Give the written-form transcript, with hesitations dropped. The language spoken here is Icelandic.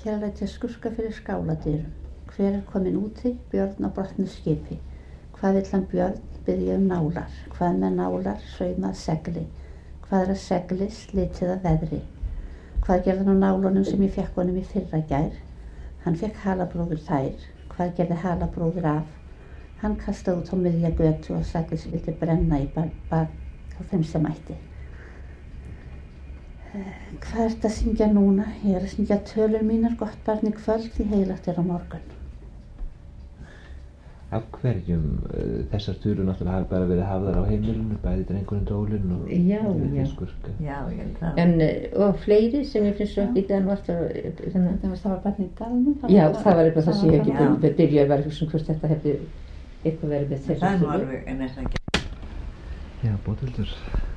Hér læt ég skurka fyrir skáladyrum. Hver kominn úti? Björn á brotnu skipi. Hvað vill hann Björn? Biðja nálar. Hvað með nálar? Saumað segli. Hvað að segli? Slitið að veðri. Hvað gerði hann á nálunum sem ég fékk honum í fyrra gær? Hann fékk halabróður þær. Hvað gerði halabróður af? Hann kastaði út á miðja götu og segli sem vildi brenna í bak á þeim sem mætti. Hvað ertu að syngja núna? Ég að syngja tölur mínar, gott barn í kvöld, því heilagt á morgun. Af hverjum þessar tölur náttúrulega hafa bara verið hafðar á heimilinu, bæði drengurinn Dólinn og skurka? Já, ég held það. En og fleiri sem ég finnst svo að býta en Það var barn í dalnum. Já, það var eitthvað það sem ég hef ekki byrjaði að vera hvort þetta hefði eitthvað verið með Það er nú alveg en ekki. Já, Bóthildur.